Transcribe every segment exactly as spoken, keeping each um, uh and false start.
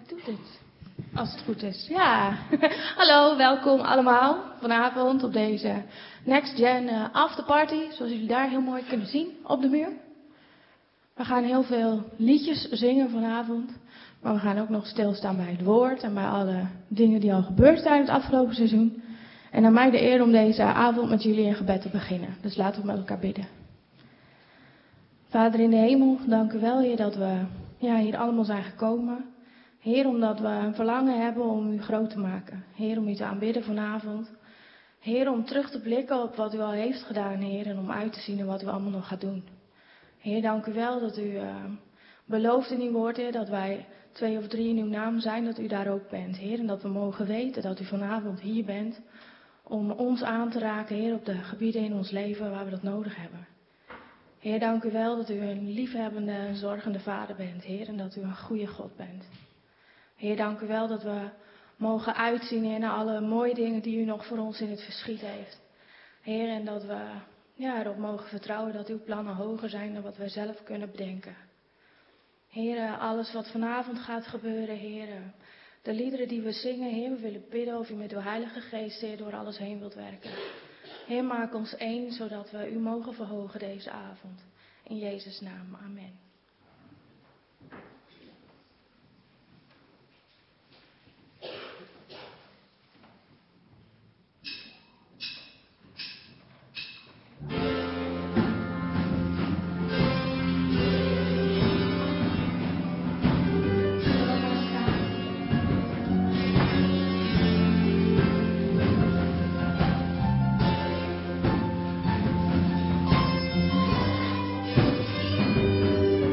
doet het. Als het goed is. Ja. Hallo, welkom allemaal vanavond op deze Next Gen uh, Afterparty. Zoals jullie daar heel mooi kunnen zien op de muur. We gaan heel veel liedjes zingen vanavond. Maar we gaan ook nog stilstaan bij het woord en bij alle dingen die al gebeurd zijn het afgelopen seizoen. En aan mij de eer om deze avond met jullie in gebed te beginnen. Dus laten we met elkaar bidden. Vader in de hemel, dank u wel, Heer, dat we ja, hier allemaal zijn gekomen. Heer, omdat we een verlangen hebben om u groot te maken. Heer, om u te aanbidden vanavond. Heer, om terug te blikken op wat u al heeft gedaan, Heer. En om uit te zien in wat u allemaal nog gaat doen. Heer, dank u wel dat u uh, belooft in uw woord, Heer, dat wij twee of drie in uw naam zijn, dat u daar ook bent. Heer, en dat we mogen weten dat u vanavond hier bent om ons aan te raken, Heer, op de gebieden in ons leven waar we dat nodig hebben. Heer, dank u wel dat u een liefhebbende en zorgende vader bent, Heer, en dat u een goede God bent. Heer, dank u wel dat we mogen uitzien in alle mooie dingen die u nog voor ons in het verschiet heeft. Heer, en dat we ja, erop mogen vertrouwen dat uw plannen hoger zijn dan wat wij zelf kunnen bedenken. Heer, alles wat vanavond gaat gebeuren, Heer, de liederen die we zingen, Heer, we willen bidden of u met uw Heilige Geest, Heer, door alles heen wilt werken. Heer, maak ons één, zodat we u mogen verhogen deze avond. In Jezus' naam, amen. Thank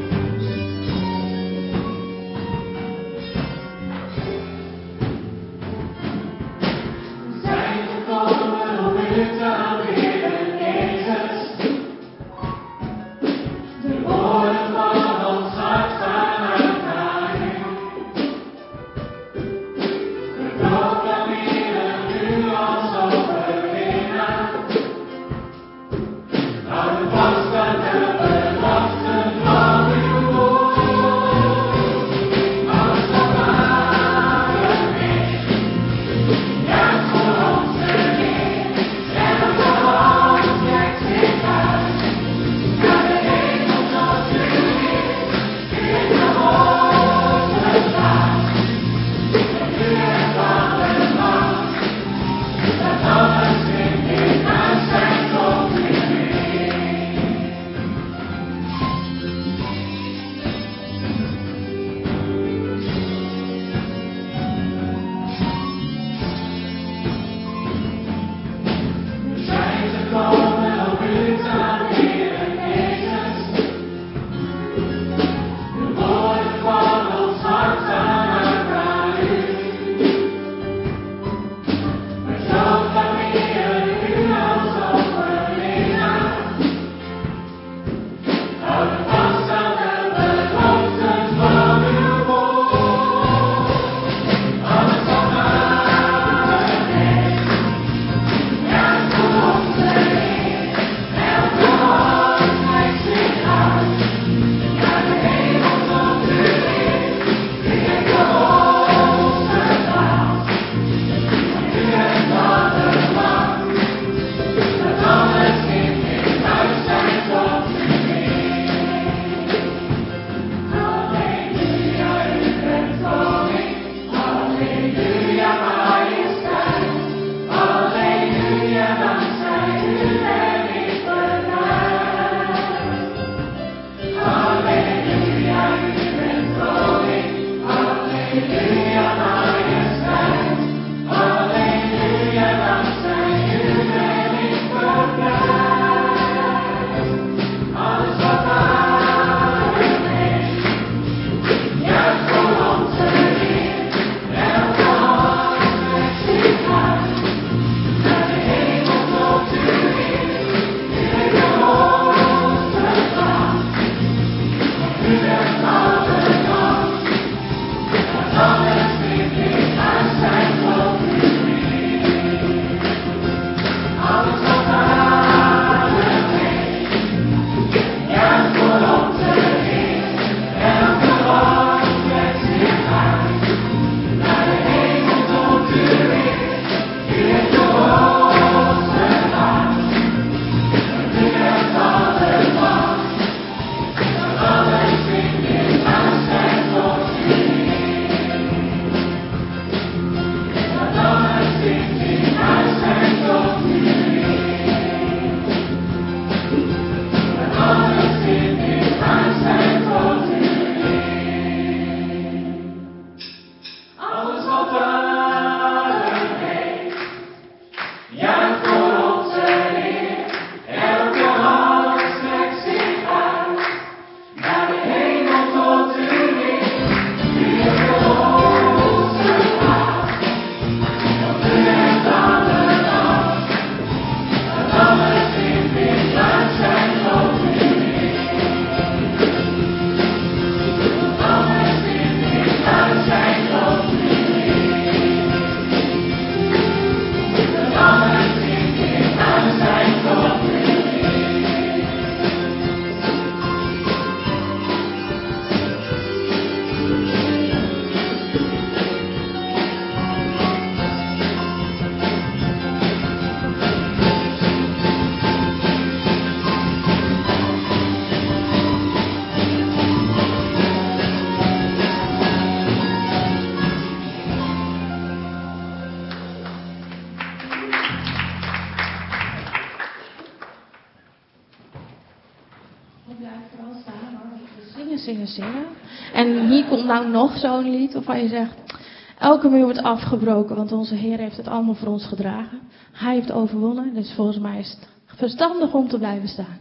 zingen, zingen. En hier komt nou nog zo'n lied waarvan je zegt, elke muur wordt afgebroken, want onze Heer heeft het allemaal voor ons gedragen. Hij heeft overwonnen, dus volgens mij is het verstandig om te blijven staan.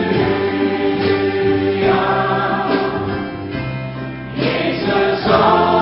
Song.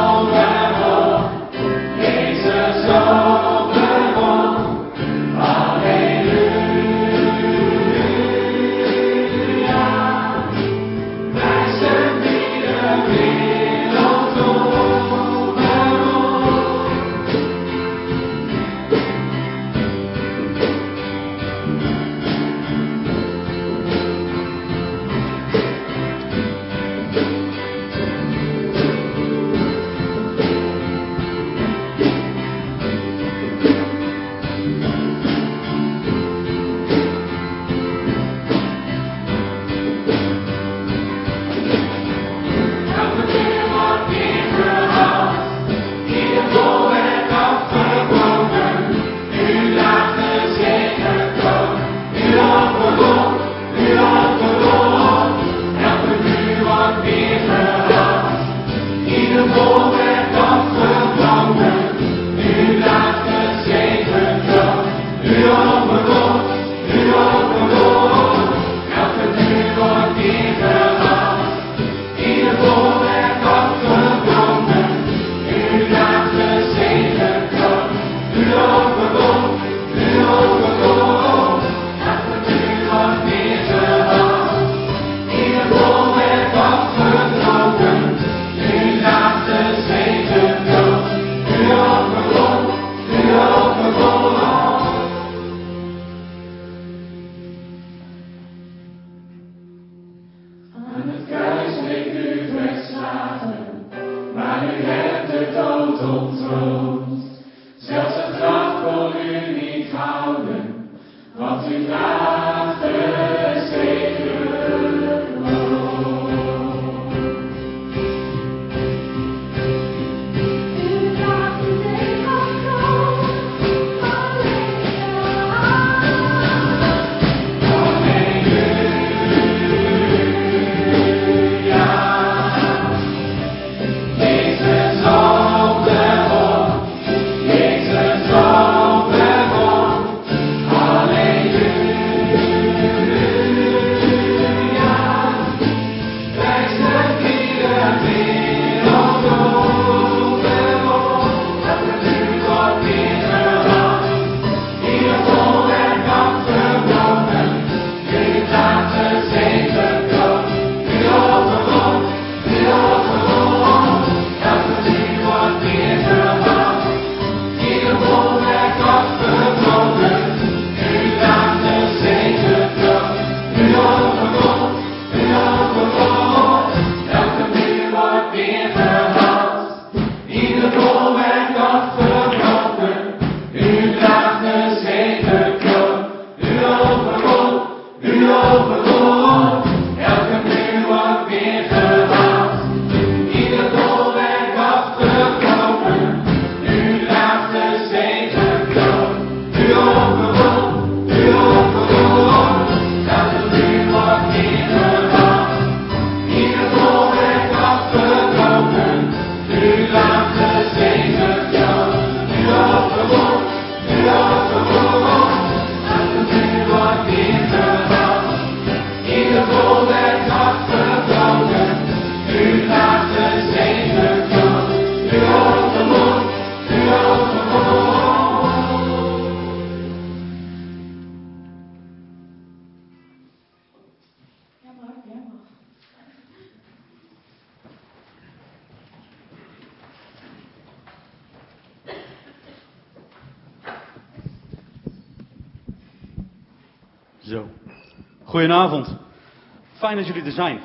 Zo. Goedenavond. Fijn dat jullie er zijn.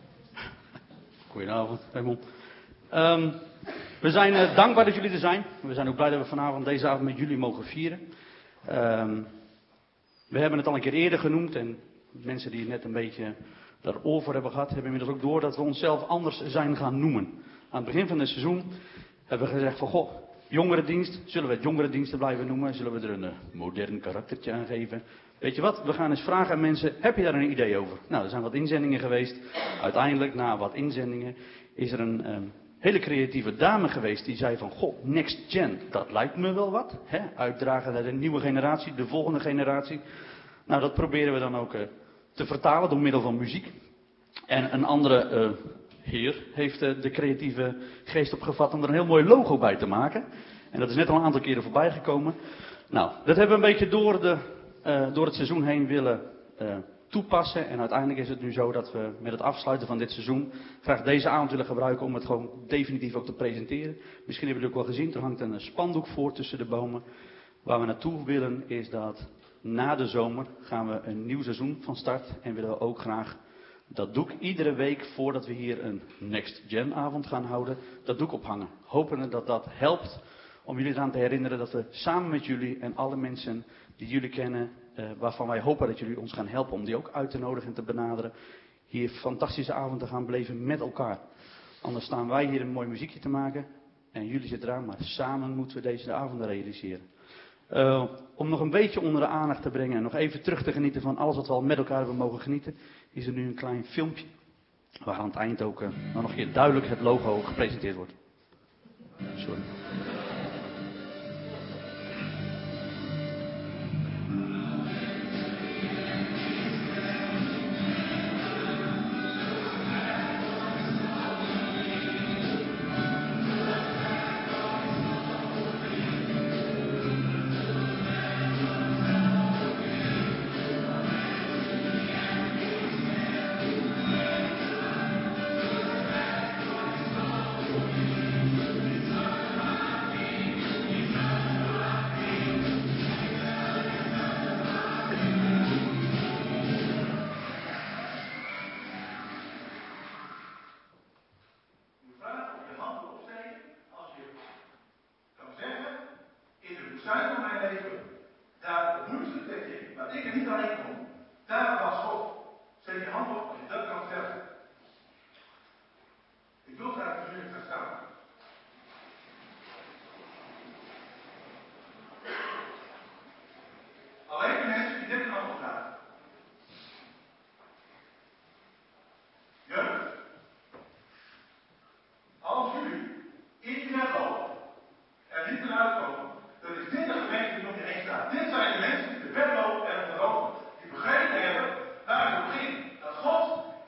Goedenavond, Raymond. Um, we zijn uh, dankbaar dat jullie er zijn. We zijn ook blij dat we vanavond deze avond met jullie mogen vieren. Um, we hebben het al een keer eerder genoemd en mensen die net een beetje daar oor voor hebben gehad, hebben inmiddels ook door dat we onszelf anders zijn gaan noemen. Aan het begin van het seizoen hebben we gezegd van, goh, jongerendienst, zullen we het jongerendiensten blijven noemen? Zullen we er een uh, modern karaktertje aan geven? Weet je wat, we gaan eens vragen aan mensen, heb je daar een idee over? Nou, er zijn wat inzendingen geweest. Uiteindelijk, na wat inzendingen, is er een um, hele creatieve dame geweest die zei van, goh, Next Gen, dat lijkt me wel wat. Hè? Uitdragen naar de nieuwe generatie, de volgende generatie. Nou, dat proberen we dan ook uh, te vertalen door middel van muziek. En een andere uh, heer heeft uh, de creatieve geest opgevat om er een heel mooi logo bij te maken. En dat is net al een aantal keren voorbij gekomen. Nou, dat hebben we een beetje door, de, uh, door het seizoen heen willen uh, toepassen. En uiteindelijk is het nu zo dat we met het afsluiten van dit seizoen graag deze avond willen gebruiken om het gewoon definitief ook te presenteren. Misschien hebben jullie het ook wel gezien, er hangt een spandoek voor tussen de bomen. Waar we naartoe willen is dat na de zomer gaan we een nieuw seizoen van start. En willen we ook graag dat doek iedere week voordat we hier een Next Gen avond gaan houden, dat doek ophangen. Hopende dat dat helpt om jullie eraan te herinneren dat we samen met jullie en alle mensen die jullie kennen, uh, waarvan wij hopen dat jullie ons gaan helpen om die ook uit te nodigen en te benaderen, hier fantastische avonden gaan beleven met elkaar. Anders staan wij hier een mooi muziekje te maken en jullie zitten eraan, maar samen moeten we deze avonden realiseren. Uh, om nog een beetje onder de aandacht te brengen en nog even terug te genieten van alles wat we al met elkaar hebben mogen genieten, is er nu een klein filmpje waar aan het eind ook uh, nog een keer duidelijk het logo gepresenteerd wordt. Sorry. Dit zijn de mensen die de wet lopen, die begrepen hebben waar het op ging. Dat God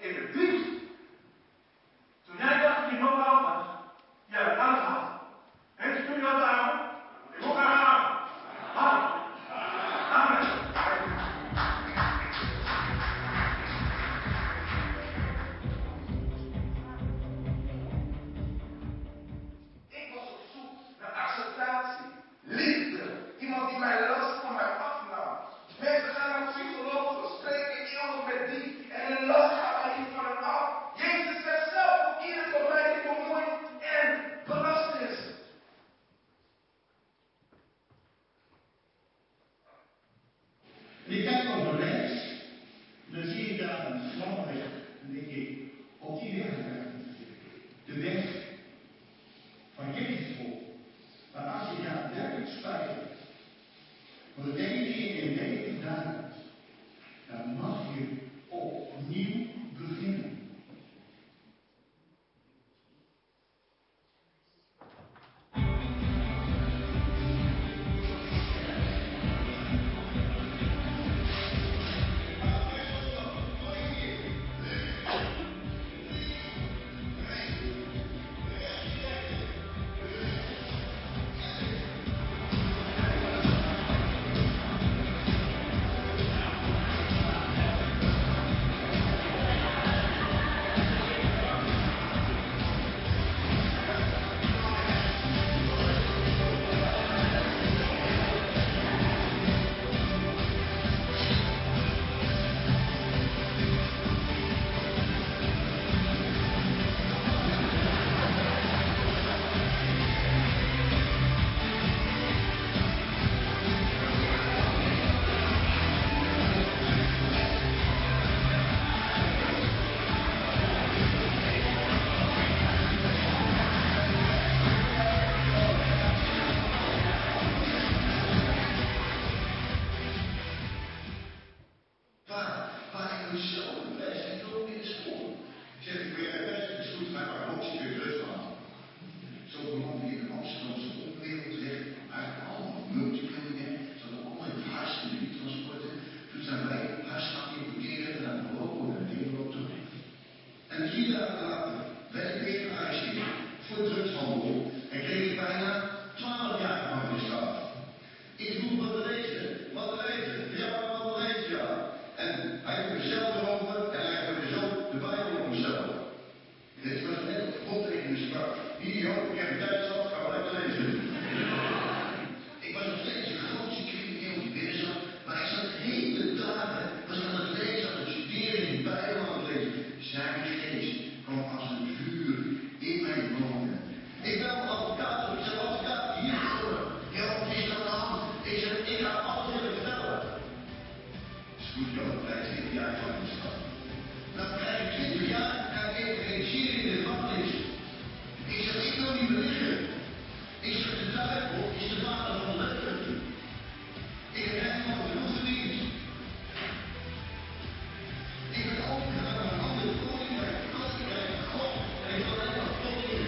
vier dagen later werd ik weer gearresteerd voor drugshandel en kreeg ik bijna twaalf jaar van straf. Ik vroeg wat te lezen, wat te lezen, ja, wat te lezen, ja. En hij heeft mezelf erover en hij heeft mezelf de Bijbel op mezelf. Dit was net op God tegen de sprak. Hier, hoop ik heb een tijd zat, ga maar lekker lezen. Ik was nog steeds een grootste crimineel die binnen zat, maar ik zat hele dagen, was aan het lezen, aan het studeren, in de Bijbel aan het lezen. Zijn geest kwam als een vuur in mijn wonen. Ik ben een advocaat, ik zeg advocaat, hier komen. Ja, wat is dat aan? Ik zeg, ik ga alles even vertellen. Spoed jou een vijftien jaar van de stad. Dan krijg ik twintig jaar, ga ik even reageren in de gevangenis. Ik zeg, ik wil niet meer liggen. Ik zeg, de duivel is de vader van de leugen. Ik heb helemaal genoeg verdiend. Ik ben overgegaan naar een andere koninkrijk. Koninkrijk van God. En ik wil alleen maar God in.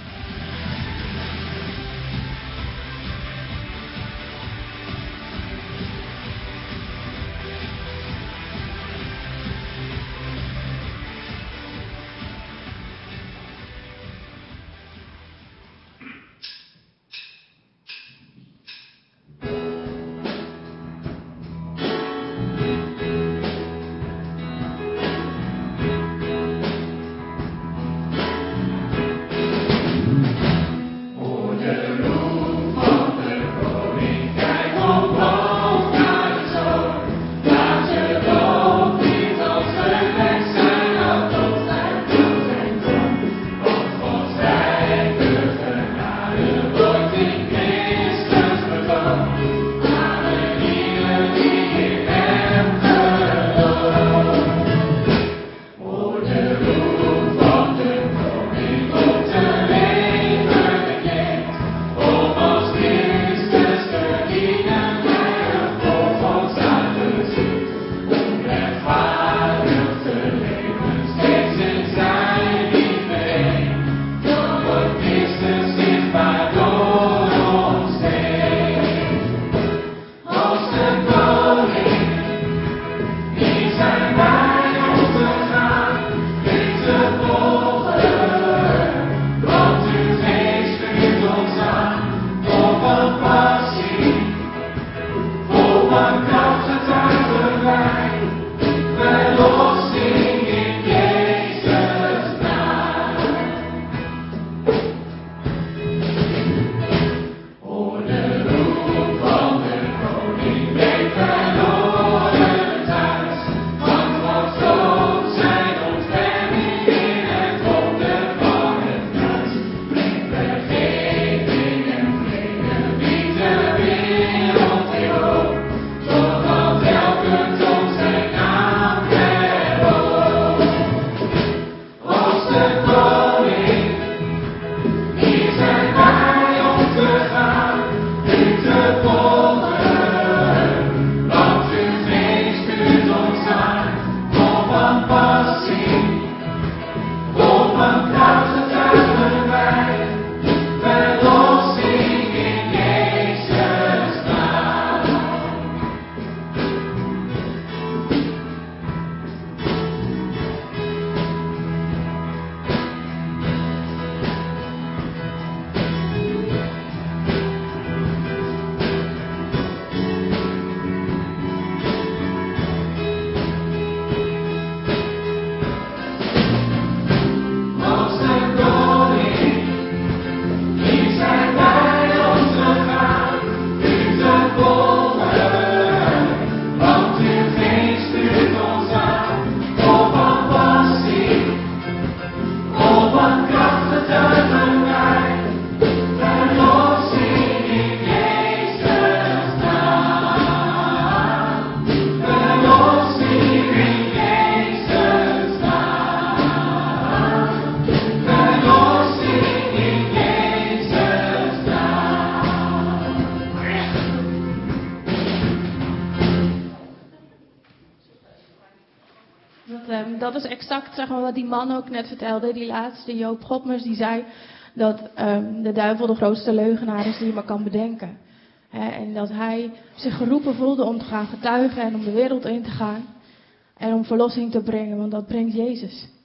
um, dat is exact zeg maar, wat die man ook net vertelde. Die laatste, Joop Godmers, die zei dat um, de duivel de grootste leugenaar is die je maar kan bedenken. He, en dat hij zich geroepen voelde om te gaan getuigen en om de wereld in te gaan. En om verlossing te brengen, want dat brengt Jezus.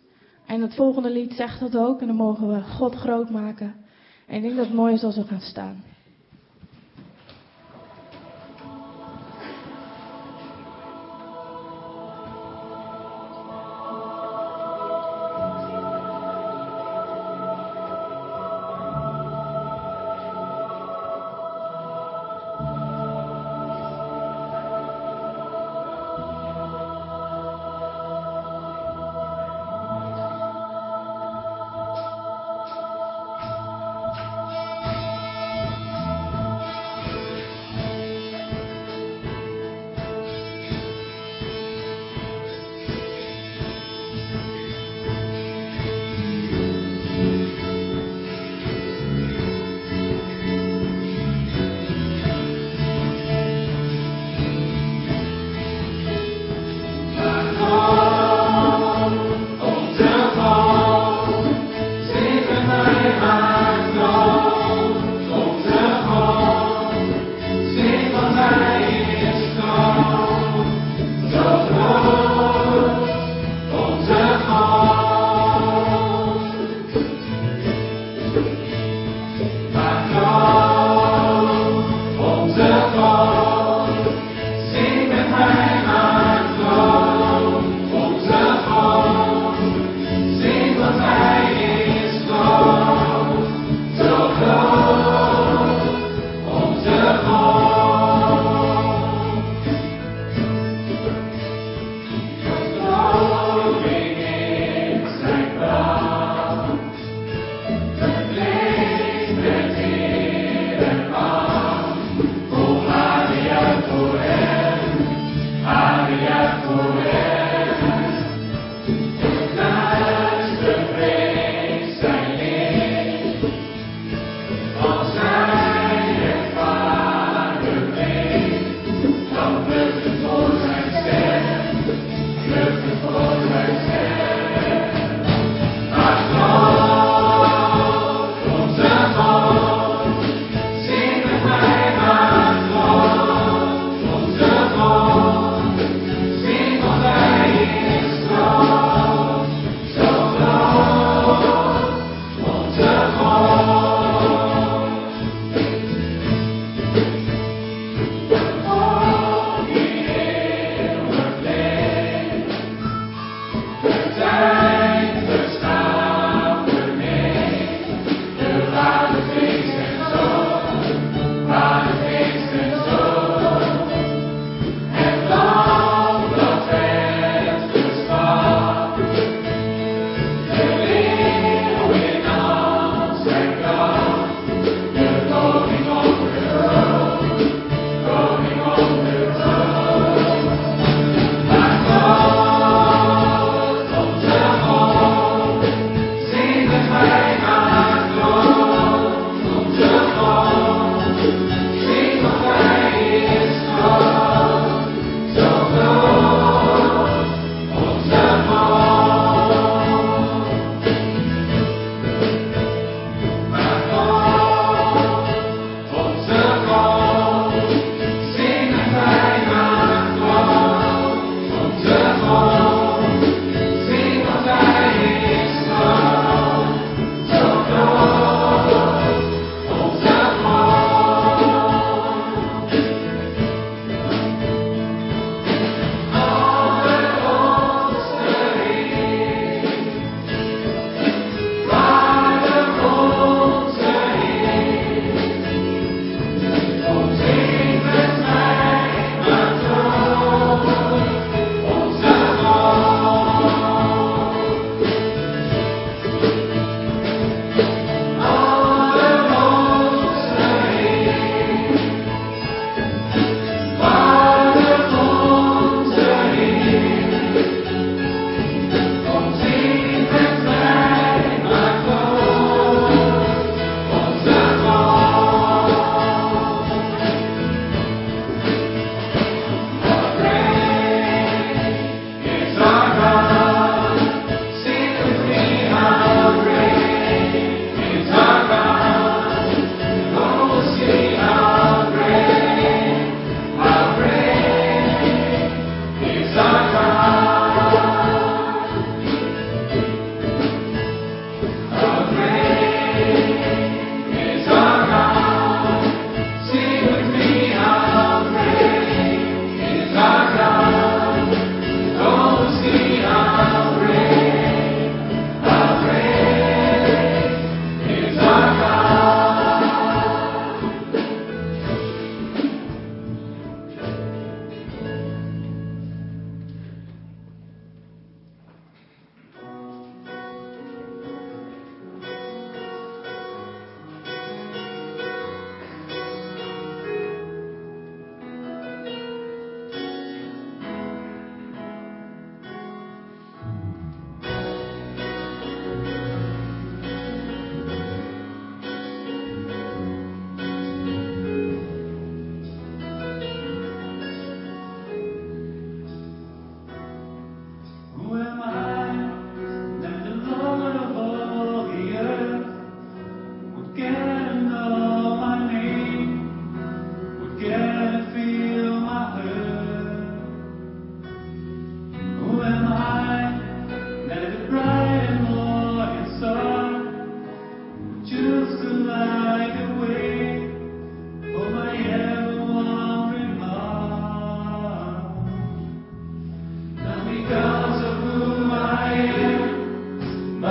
En het volgende lied zegt dat ook. En dan mogen we God groot maken. En ik denk dat het mooi is als we gaan staan.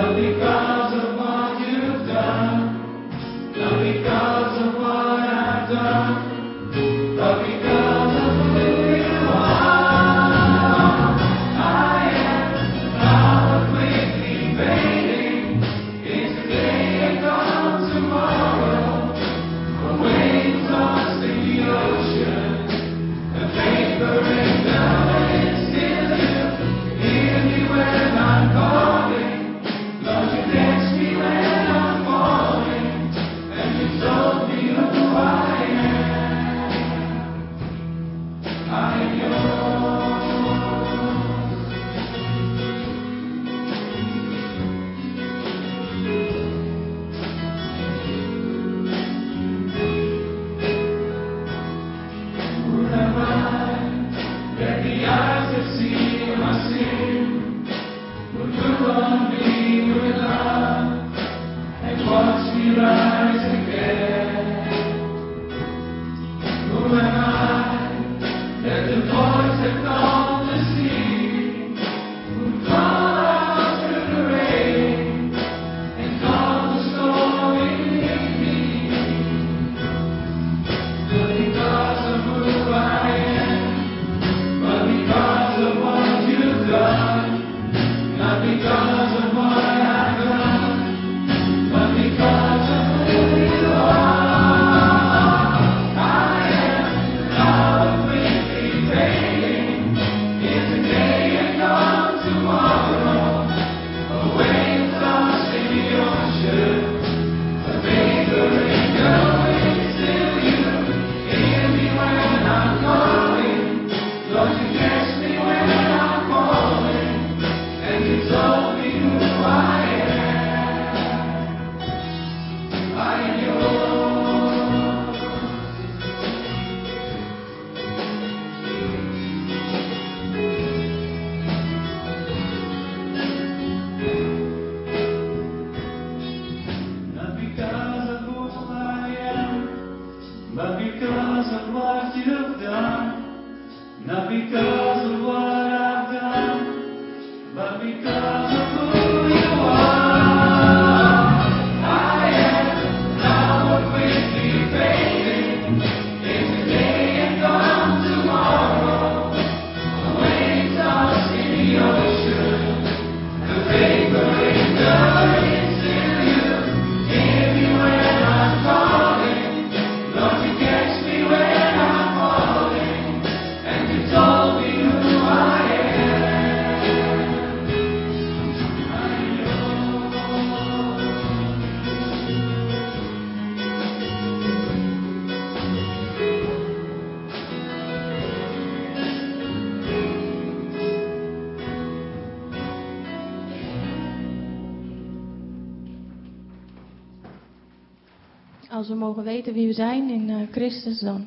Als we mogen weten wie we zijn in uh, Christus, dan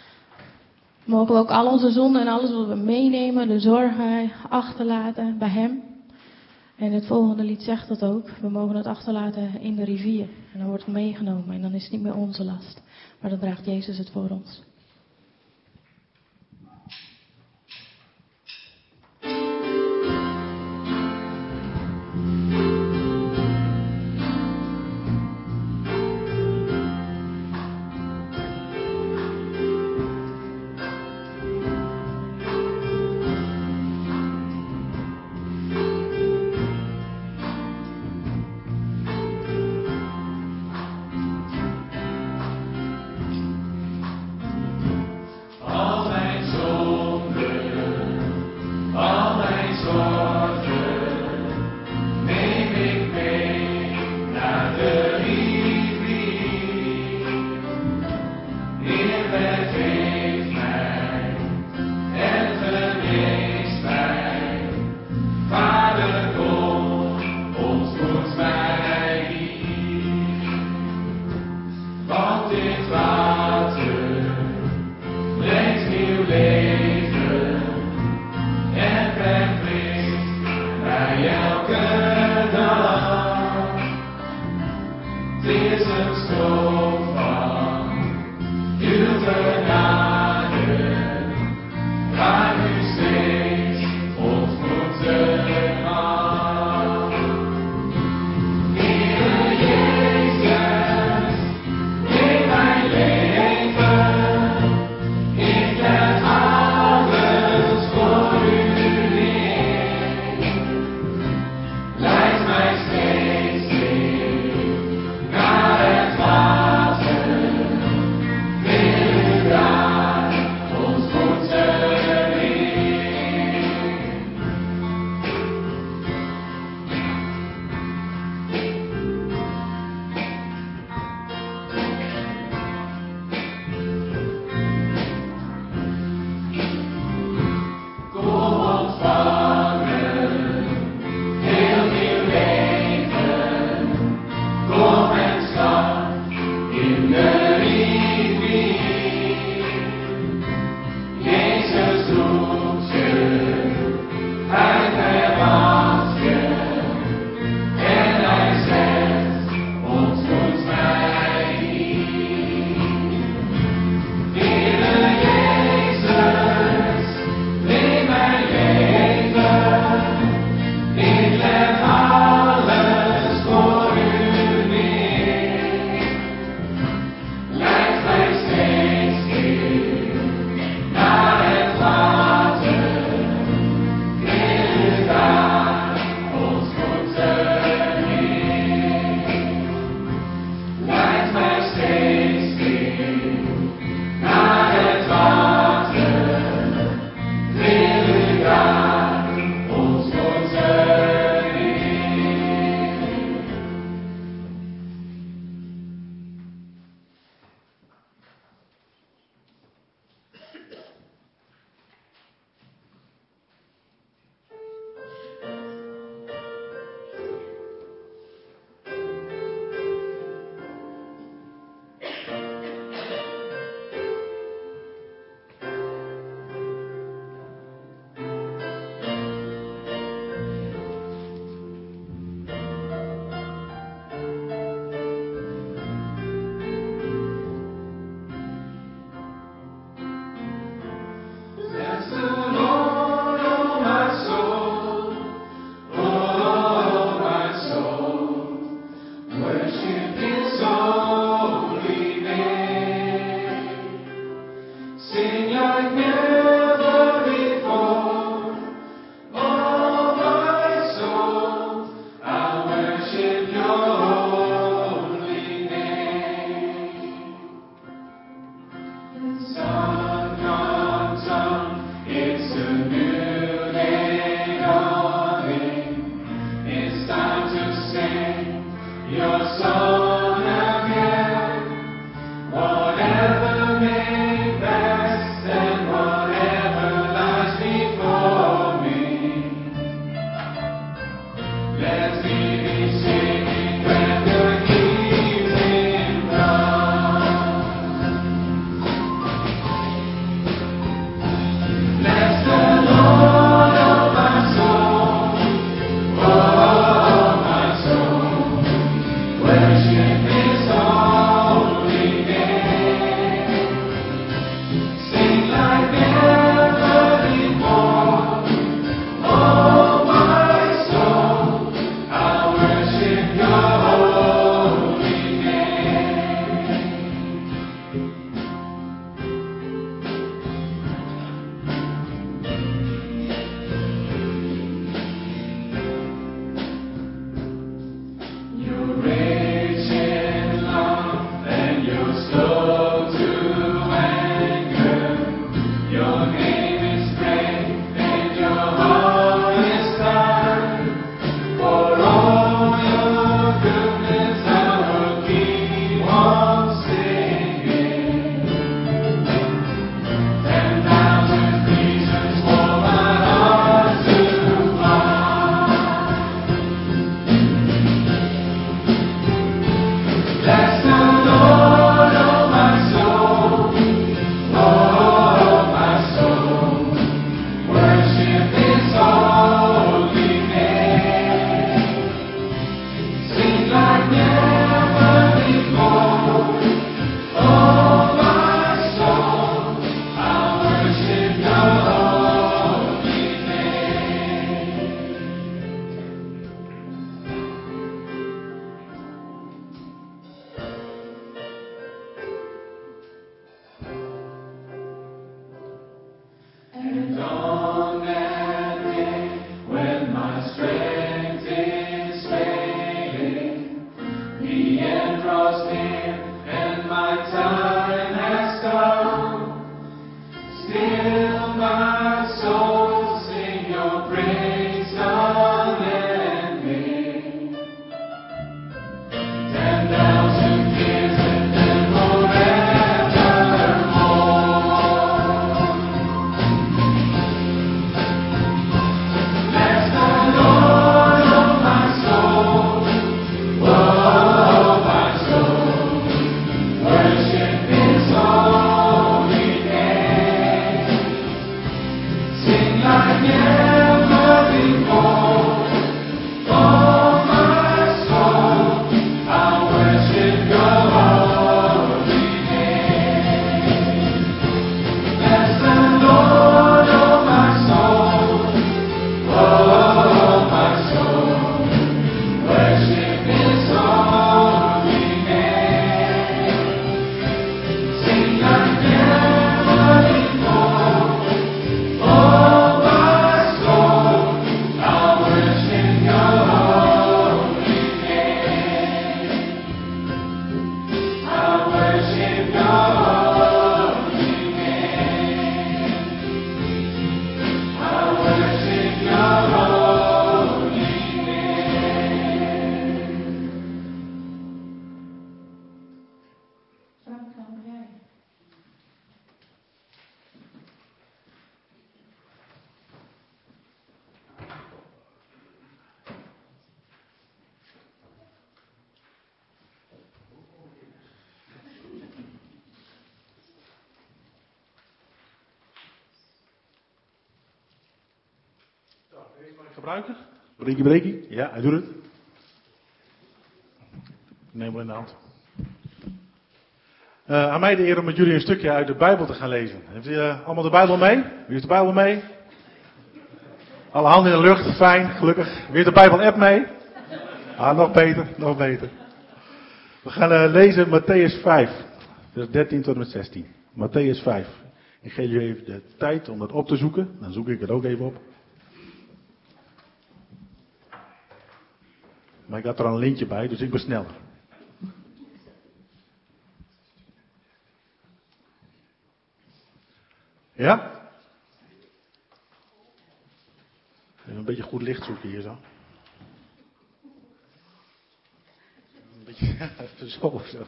mogen we ook al onze zonden en alles wat we meenemen, de zorgen achterlaten bij Hem. En het volgende lied zegt dat ook. We mogen het achterlaten in de rivier. En dan wordt het meegenomen en dan is het niet meer onze last. Maar dan draagt Jezus het voor ons. Gebruiken? Breekie, breekie. Ja, hij doet het. Neem maar in de hand. Uh, aan mij de eer om met jullie een stukje uit de Bijbel te gaan lezen. Heeft u uh, allemaal de Bijbel mee? Wie heeft de Bijbel mee? Alle handen in de lucht, fijn, gelukkig. Wie heeft de Bijbel-app mee? Ah, nog beter, nog beter. We gaan uh, lezen Matthäus vijf, vers dertien tot en met zestien. Matthäus vijf. Ik geef jullie even de tijd om dat op te zoeken. Dan zoek ik het ook even op. Maar ik had er al een lintje bij, dus ik ben sneller. Ja? Even een beetje goed licht zoeken hier zo. zo of zo.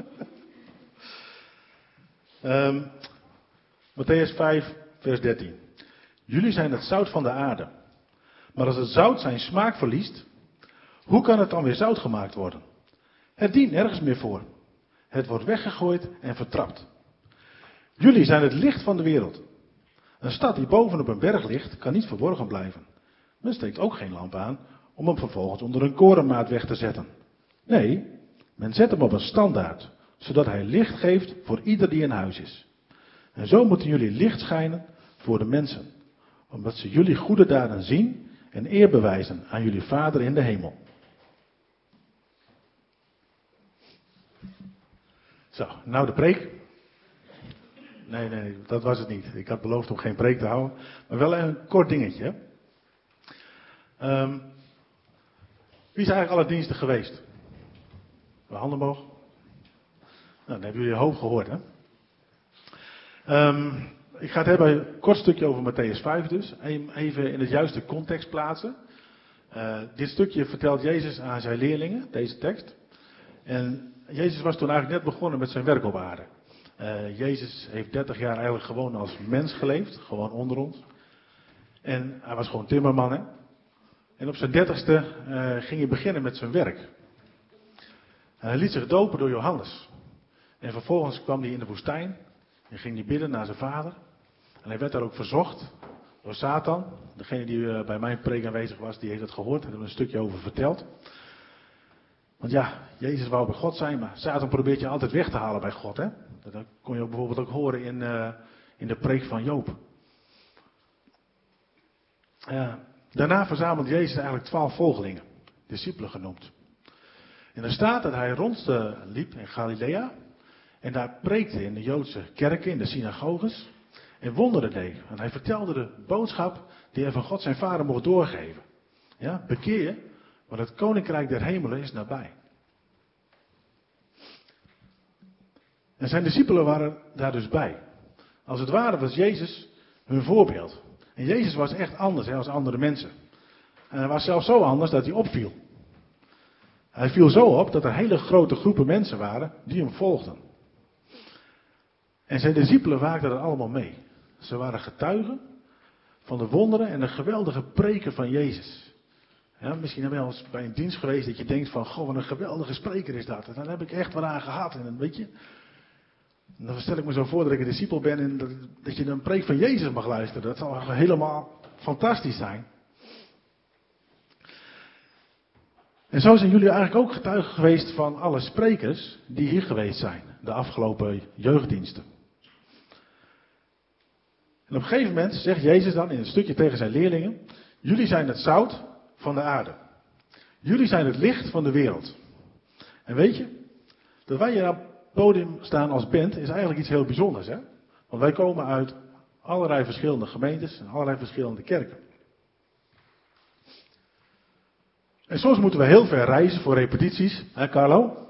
um, Matthäus vijf, vers dertien. Jullie zijn het zout van de aarde. Maar als het zout zijn smaak verliest, hoe kan het dan weer zout gemaakt worden? Het dient nergens meer voor. Het wordt weggegooid en vertrapt. Jullie zijn het licht van de wereld. Een stad die bovenop een berg ligt, kan niet verborgen blijven. Men steekt ook geen lamp aan om hem vervolgens onder een korenmaat weg te zetten. Nee, men zet hem op een standaard, zodat hij licht geeft voor ieder die in huis is. En zo moeten jullie licht schijnen voor de mensen, omdat ze jullie goede daden zien en eer bewijzen aan jullie Vader in de hemel. Zo, nou de preek. Nee, nee, dat was het niet. Ik had beloofd om geen preek te houden, maar wel een kort dingetje. Um, wie is eigenlijk alle diensten geweest? De handen omhoog. Nou, dan hebben jullie een hoop gehoord, hè? Um, ik ga het hebben een kort stukje over Matthäus vijf dus. Even in het juiste context plaatsen. Uh, dit stukje vertelt Jezus aan zijn leerlingen, deze tekst. En Jezus was toen eigenlijk net begonnen met zijn werk op aarde. Uh, Jezus heeft dertig jaar eigenlijk gewoon als mens geleefd, gewoon onder ons. En hij was gewoon timmerman, hè. En op zijn dertigste uh, ging hij beginnen met zijn werk. En hij liet zich dopen door Johannes. En vervolgens kwam hij in de woestijn en ging hij bidden naar zijn vader. En hij werd daar ook verzocht door Satan. Degene die uh, bij mijn preek aanwezig was, die heeft het gehoord. Daar hebben we een stukje over verteld. Want ja, Jezus wou bij God zijn, maar Satan probeert je altijd weg te halen bij God, hè. Dat kon je ook bijvoorbeeld ook horen in, uh, in de preek van Job. Uh, daarna verzamelde Jezus eigenlijk twaalf volgelingen, discipelen genoemd. En er staat dat hij rondliep in Galilea en daar preekte in de Joodse kerken, in de synagoges en wonderen deed. En hij vertelde de boodschap die hij van God zijn Vader mocht doorgeven. Ja, bekeer je, want het koninkrijk der hemelen is nabij. En zijn discipelen waren daar dus bij. Als het ware was Jezus hun voorbeeld. En Jezus was echt anders, hè, als andere mensen. En hij was zelfs zo anders dat hij opviel. Hij viel zo op dat er hele grote groepen mensen waren die hem volgden. En zijn discipelen waakten er allemaal mee. Ze waren getuigen van de wonderen en de geweldige preken van Jezus. Ja, misschien heb je wel eens bij een dienst geweest dat je denkt van, goh, wat een geweldige spreker is dat. En dan heb ik echt wat aan gehad. En dan weet je, dan stel ik me zo voor dat ik een discipel ben en dat, dat je een preek van Jezus mag luisteren. Dat zal helemaal fantastisch zijn. En zo zijn jullie eigenlijk ook getuigen geweest van alle sprekers die hier geweest zijn. De afgelopen jeugddiensten. En op een gegeven moment zegt Jezus dan in een stukje tegen zijn leerlingen: jullie zijn het zout van de aarde. Jullie zijn het licht van de wereld. En weet je, dat wij hier op het podium staan als band is eigenlijk iets heel bijzonders, hè? Want wij komen uit allerlei verschillende gemeentes en allerlei verschillende kerken. En soms moeten we heel ver reizen voor repetities. Hè, Carlo?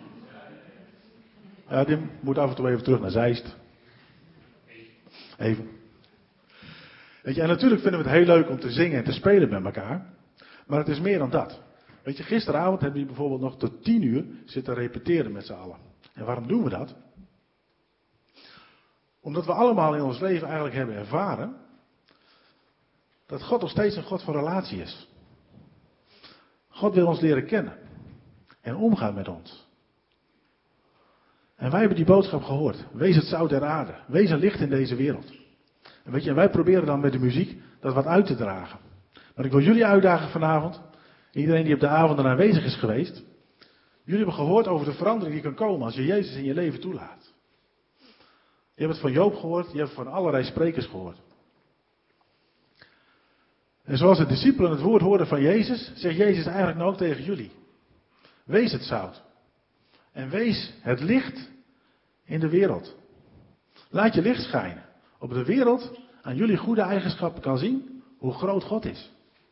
Ja, die moet af en toe even terug naar Zeist. Even. Weet je, en natuurlijk vinden we het heel leuk om te zingen en te spelen met elkaar. Maar het is meer dan dat. Weet je, gisteravond hebben we bijvoorbeeld nog tot tien uur zitten repeteren met z'n allen. En waarom doen we dat? Omdat we allemaal in ons leven eigenlijk hebben ervaren dat God nog steeds een God van relatie is. God wil ons leren kennen en omgaan met ons. En wij hebben die boodschap gehoord. Wees het zout der aarde. Wees een licht in deze wereld. En weet je, en wij proberen dan met de muziek dat wat uit te dragen. Maar ik wil jullie uitdagen vanavond. Iedereen die op de avonden aanwezig is geweest. Jullie hebben gehoord over de verandering die kan komen als je Jezus in je leven toelaat. Je hebt het van Job gehoord. Je hebt het van allerlei sprekers gehoord. En zoals de discipelen het woord hoorden van Jezus, zegt Jezus eigenlijk nou ook tegen jullie. Wees het zout. En wees het licht in de wereld. Laat je licht schijnen. Op de wereld aan jullie goede eigenschappen kan zien hoe groot God is.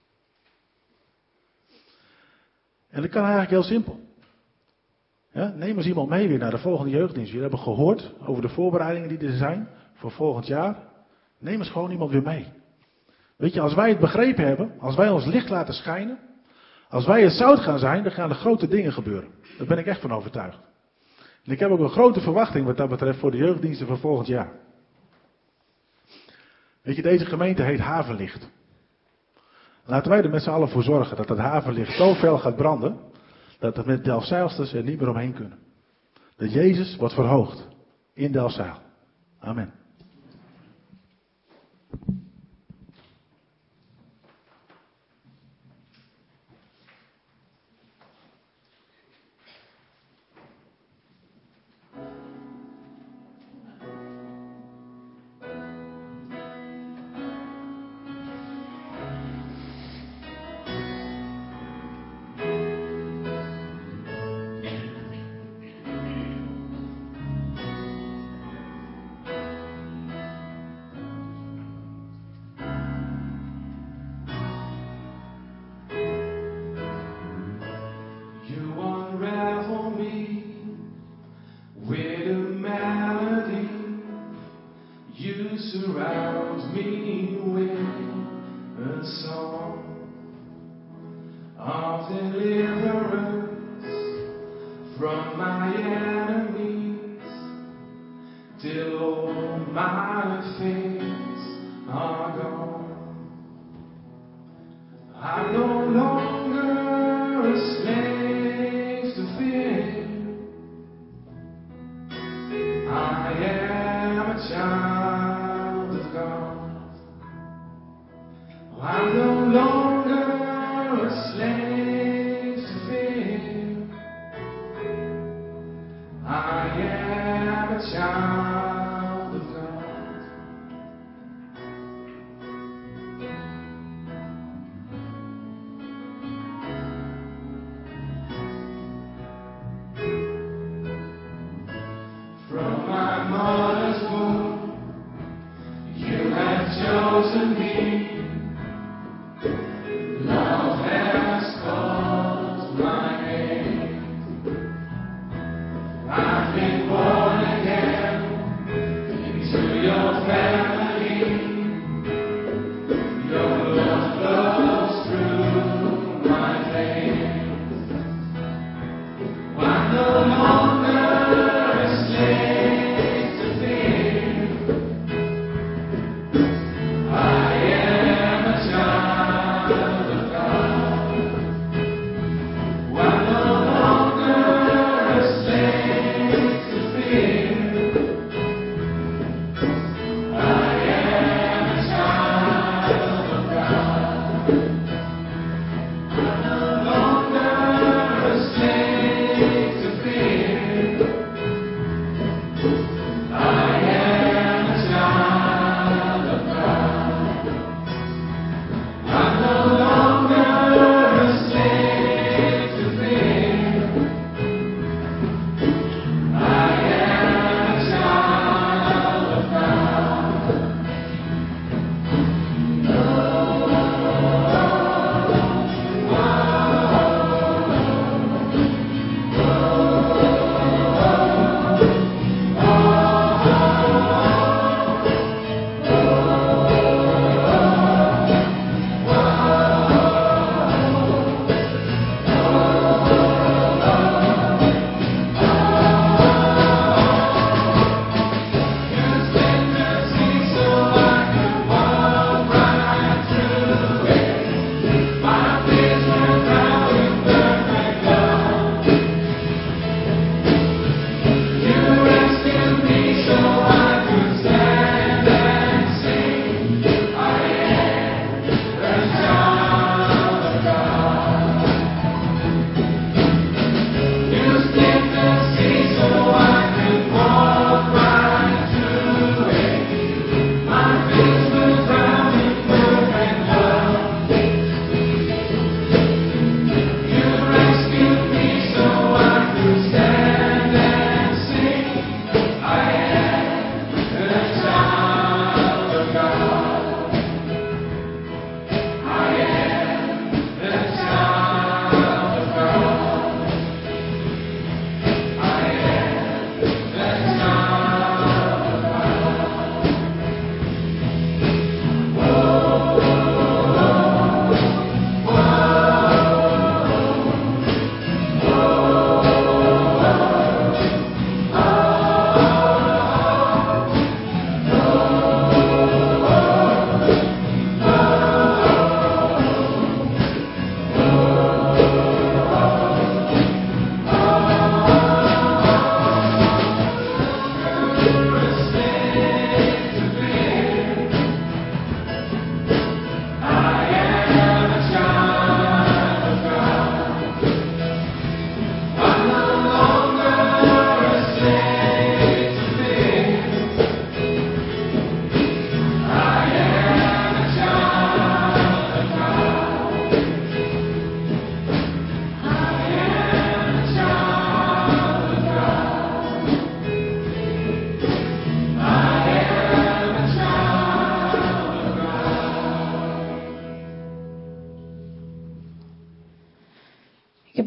En dat kan eigenlijk heel simpel. Ja, neem eens iemand mee weer naar de volgende jeugddienst. Jullie hebben gehoord over de voorbereidingen die er zijn voor volgend jaar. Neem eens gewoon iemand weer mee. Weet je, als wij het begrepen hebben, als wij ons licht laten schijnen, Als wij het zout gaan zijn, dan gaan er grote dingen gebeuren. Daar ben ik echt van overtuigd. En ik heb ook een grote verwachting wat dat betreft voor de jeugddiensten van volgend jaar. Weet je, deze gemeente heet Havenlicht. Laten wij er met z'n allen voor zorgen dat dat havenlicht zo fel gaat branden, dat het met Delfzijlsters er niet meer omheen kunnen. Dat Jezus wordt verhoogd in Delfzijl. Amen.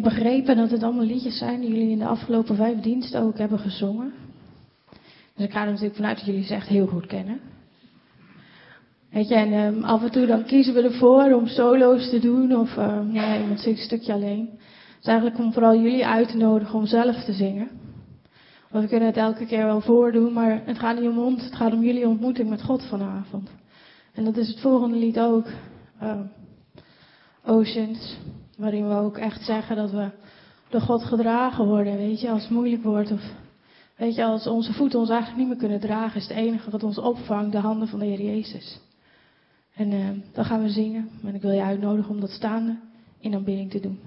begrepen dat het allemaal liedjes zijn die jullie in de afgelopen vijf diensten ook hebben gezongen. Dus ik ga er natuurlijk vanuit dat jullie ze echt heel goed kennen. Weet je, en um, af en toe dan kiezen we ervoor om solo's te doen of um, ja, iemand zingt een stukje alleen. Het is eigenlijk om vooral jullie uit te nodigen om zelf te zingen. Want we kunnen het elke keer wel voordoen, maar het gaat niet om ons, het gaat om jullie ontmoeting met God vanavond. En dat is het volgende lied ook, uh, Oceans, waarin we ook echt zeggen dat we door God gedragen worden, weet je, als het moeilijk wordt of weet je, als onze voeten ons eigenlijk niet meer kunnen dragen, is het enige wat ons opvangt de handen van de Heer Jezus. En uh, dan gaan we zingen, en ik wil je uitnodigen om dat staande in aanbidding te doen.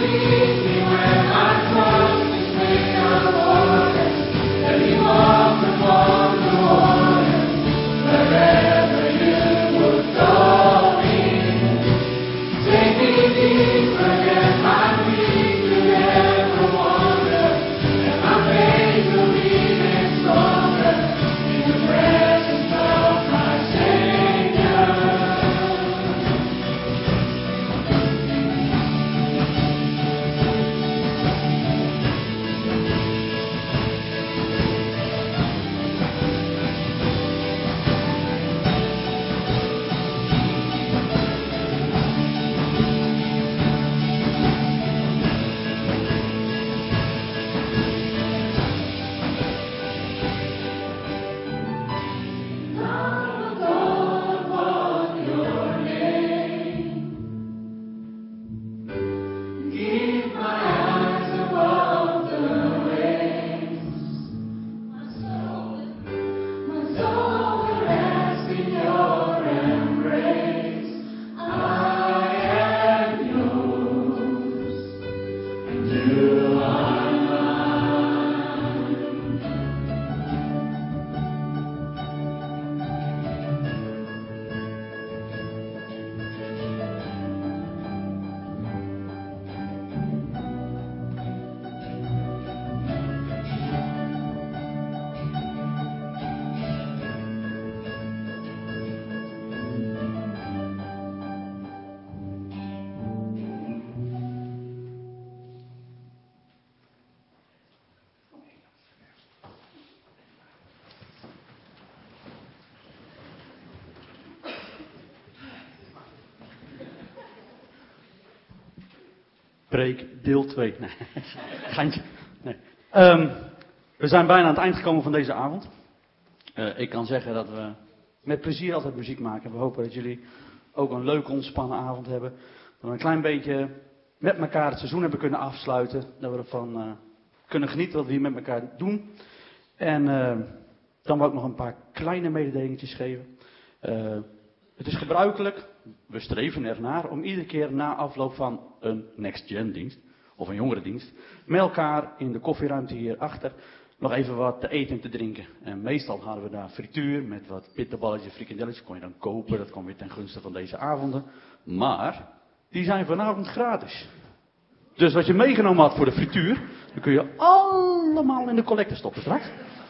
Preek deel twee. Nee, geintje. Nee. Um, we zijn bijna aan het eind gekomen van deze avond. Uh, ik kan zeggen dat we met plezier altijd muziek maken. We hopen dat jullie ook een leuke ontspannen avond hebben. Dat we een klein beetje met elkaar het seizoen hebben kunnen afsluiten. Dat we ervan uh, kunnen genieten wat we hier met elkaar doen. En uh, dan wil ik nog een paar kleine mededelingetjes geven. Uh, het is gebruikelijk, we streven ernaar, om iedere keer na afloop van een Next Gen dienst, of een jongerendienst, met elkaar in de koffieruimte hierachter nog even wat te eten en te drinken. En meestal hadden we daar frituur met wat bitterballetjes, frikandelletjes, kon je dan kopen, dat kwam weer ten gunste van deze avonden. Maar, die zijn vanavond gratis. Dus wat je meegenomen had voor de frituur, dan kun je allemaal in de collecte stoppen straks.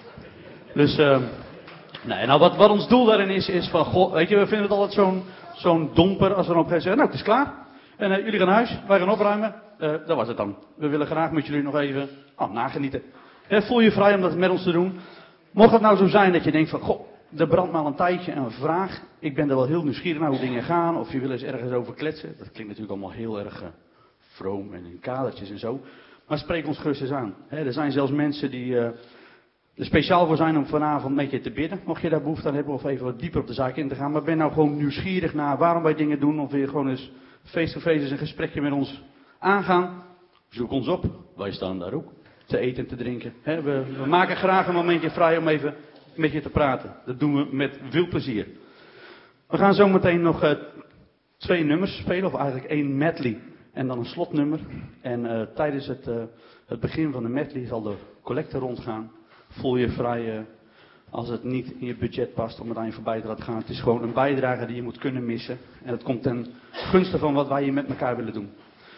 Dus, uh, nee, nou wat, wat ons doel daarin is, is van, goh, weet je, we vinden het altijd zo'n zo'n domper als we dan op een gegeven moment zeggen, nou het is klaar. En uh, jullie gaan naar huis, wij gaan opruimen. Uh, dat was het dan. We willen graag met jullie nog even oh, nagenieten. He, voel je vrij om dat met ons te doen. Mocht het nou zo zijn dat je denkt van, goh, er brandt maar een tijdje een vraag. Ik ben er wel heel nieuwsgierig naar hoe dingen gaan. Of je wil eens ergens over kletsen. Dat klinkt natuurlijk allemaal heel erg uh, vroom en in kadertjes en zo. Maar spreek ons gerust eens aan. He, er zijn zelfs mensen die uh, er speciaal voor zijn om vanavond met je te bidden. Mocht je daar behoefte aan hebben of even wat dieper op de zaak in te gaan. Maar ben nou gewoon nieuwsgierig naar waarom wij dingen doen. Of wil je gewoon eens face-to-face eens een gesprekje met ons aangaan. Zoek ons op. Wij staan daar ook. Te eten en te drinken. He, we, we maken graag een momentje vrij om even met je te praten. Dat doen we met veel plezier. We gaan zo meteen nog uh, twee nummers spelen. Of eigenlijk één medley. En dan een slotnummer. En uh, tijdens het, uh, het begin van de medley zal de collecte rondgaan. Voel je vrij uh, als het niet in je budget past om het aan je voorbij te laten gaan. Het is gewoon een bijdrage die je moet kunnen missen. En het komt ten gunste van wat wij hier met elkaar willen doen.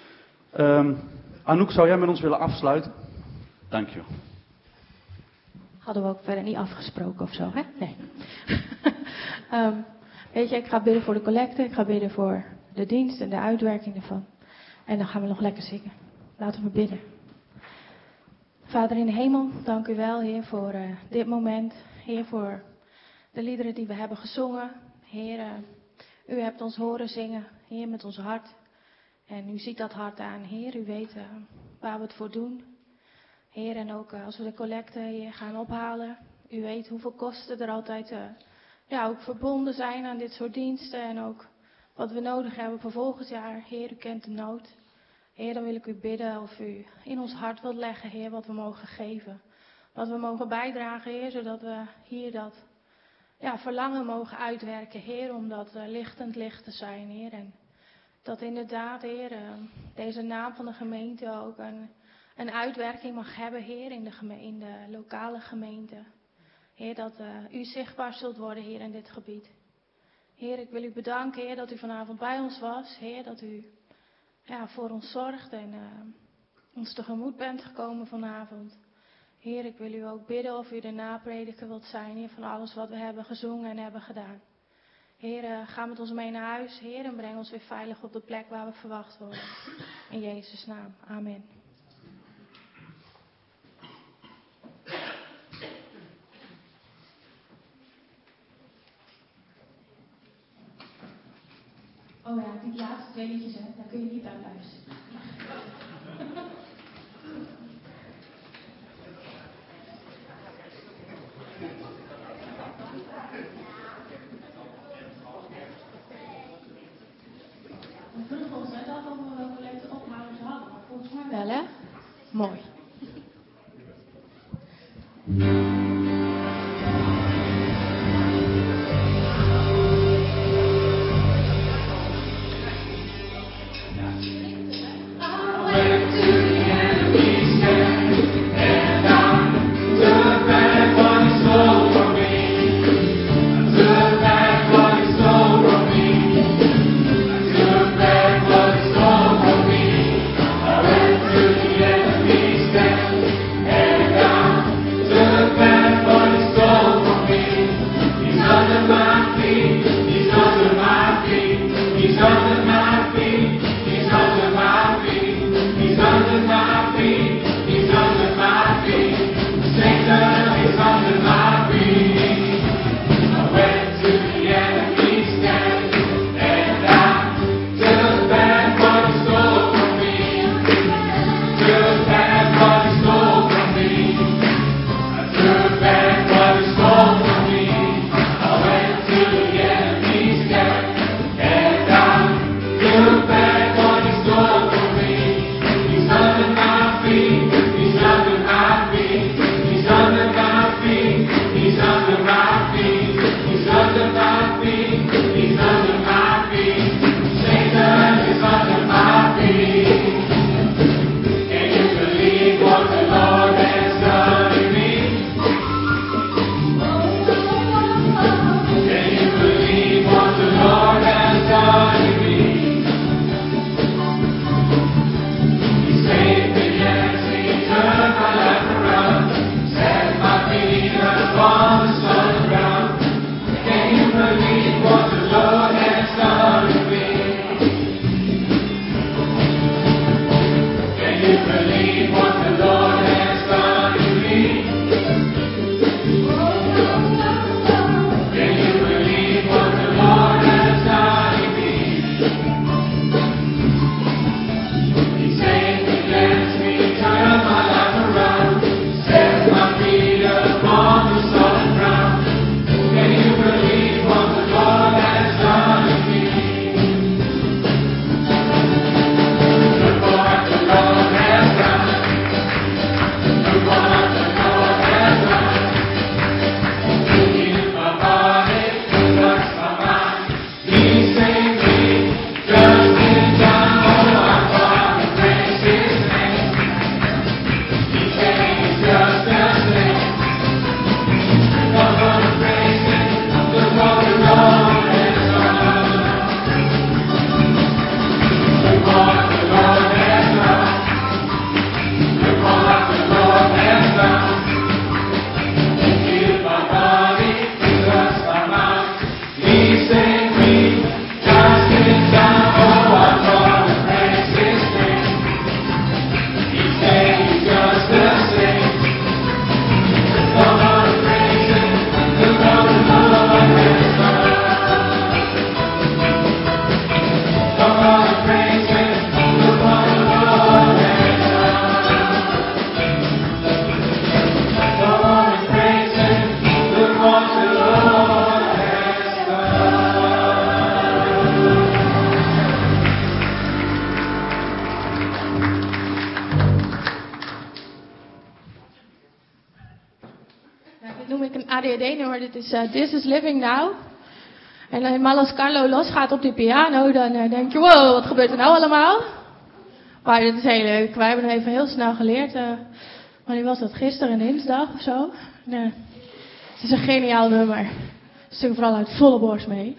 Um, Anouk, zou jij met ons willen afsluiten? Dankjewel. Hadden we ook verder niet afgesproken of zo, hè? Nee. um, weet je, ik ga bidden voor de collecte. Ik ga bidden voor de dienst en de uitwerking ervan. En dan gaan we nog lekker zingen. Laten we bidden. Vader in de hemel, dank u wel, Heer, voor uh, dit moment. Heer, voor de liederen die we hebben gezongen. Heer, uh, u hebt ons horen zingen, Heer, met ons hart. En u ziet dat hart aan, Heer. U weet uh, waar we het voor doen. Heer, en ook uh, als we de collecte, Heer, gaan ophalen. U weet hoeveel kosten er altijd uh, ja, ook verbonden zijn aan dit soort diensten. En ook wat we nodig hebben voor volgend jaar. Heer, u kent de nood. Heer, dan wil ik u bidden of u in ons hart wilt leggen, Heer, wat we mogen geven. Wat we mogen bijdragen, Heer, zodat we hier dat ja, verlangen mogen uitwerken, Heer, om dat uh, lichtend licht te zijn, Heer. En dat inderdaad, Heer, uh, deze naam van de gemeente ook een, een uitwerking mag hebben, Heer, in de, geme- in de lokale gemeente. Heer, dat uh, u zichtbaar zult worden, Heer, in dit gebied. Heer, ik wil u bedanken, Heer, dat u vanavond bij ons was. Heer, dat u ja, voor ons zorgt en uh, ons tegemoet bent gekomen vanavond. Heer, ik wil u ook bidden of u de naprediker wilt zijn, Heer, van alles wat we hebben gezongen en hebben gedaan. Heer, uh, ga met ons mee naar huis, Heer, en breng ons weer veilig op de plek waar we verwacht worden. In Jezus' naam. Amen. Oh ja, die laatste twee liedjes, hè, daar kun je niet aan luisteren. We vroegen ons net af of we welke lengte opnames hadden, maar volgens mij wel, hè? Mooi. A D H D-nummer, dit is uh, This is Living Now. En eenmaal als Carlo losgaat op die piano, dan uh, denk je, wow, wat gebeurt er nou allemaal? Maar dit is heel leuk. Wij hebben het even heel snel geleerd. Uh, wanneer was dat? Gisteren, dinsdag of zo? Nee. Het is een geniaal nummer. We zingen vooral uit volle borst mee.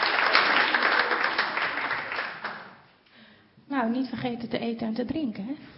Nou, niet vergeten te eten en te drinken, hè?